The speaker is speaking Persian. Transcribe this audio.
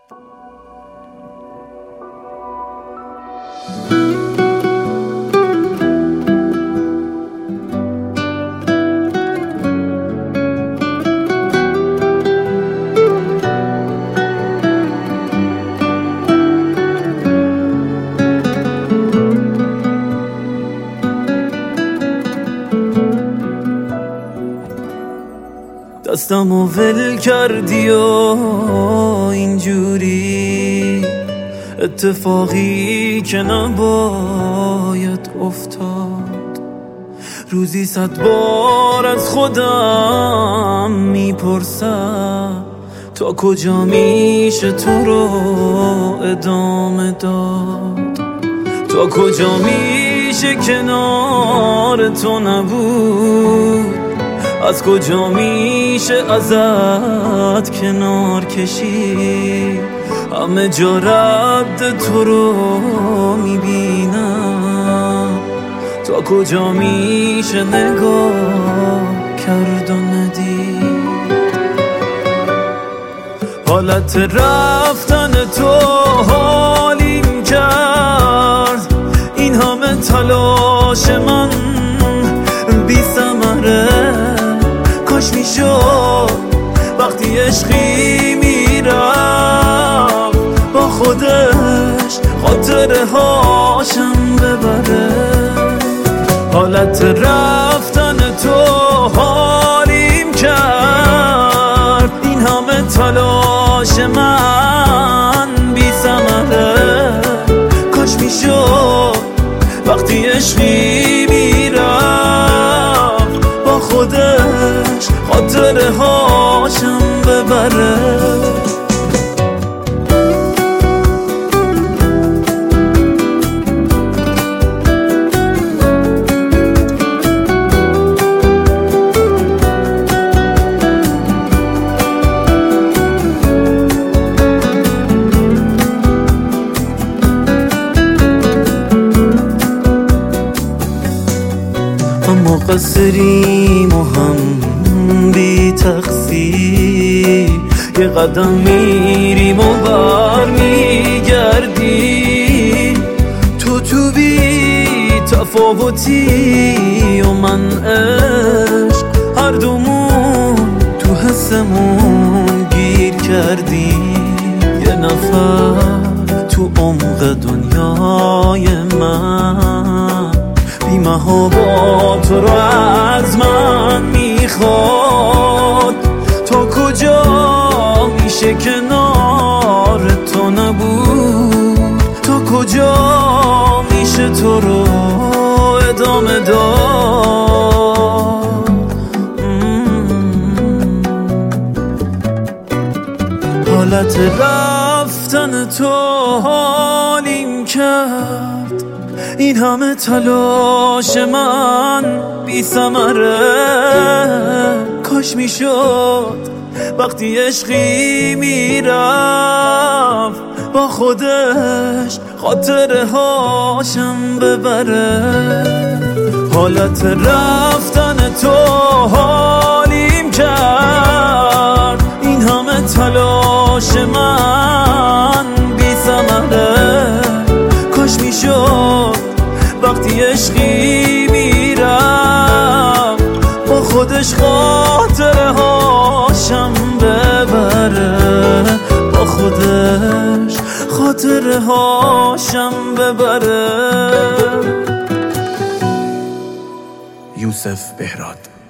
دستمو ول کردی و اینجوری اتفاقی که نباید افتاد. روزی 100 بار از خودم میپرسم تا کجا میشه تو رو ادامه داد، تا کجا میشه کنار تو نبود، از کجا میشه ازت کنار کشید. همه جا رد تو رو میبینم، تا کجا میشه نگاه کرد و ندید. حالت رفتن تو حالیم کرد، این همه تلاش من بی ثمره. کاش میشد وقتی عشقی میرفت با خودش خاطره هاشم ببره. حالت رفتن تو حالیم کرد، این همه تلاش من بی ثمره. کاش میشد وقتی عشقی میرفت با خودش خاطره هاشم ببره. اما قصریم و هم بی تقصیر، یه قدم میریم و بر میگردیم. تو بی تفاوتی و من عشق، هر دومون تو حسمون گیر کردیم. یه نفر تو عمق دنیای من بی محابا تو رو از من میخواد. تا کجا میشه کنار تو نبود، تا کجا میشه تو رو ادامه داد. حالت رفتن تو حالیم کرد، این همه تلاش من بی ثمره. کاش میشد وقتی عشقی میرفت با خودش خاطره هاشم ببره. حالت رفتن تو حالیم کرد، این همه تلاش من بی ثمره. کاش میشد وقتی عشقی میرم با خودش خاطره هاشم ببره، با خودش خاطره هاشم ببره. یوسف بهراد.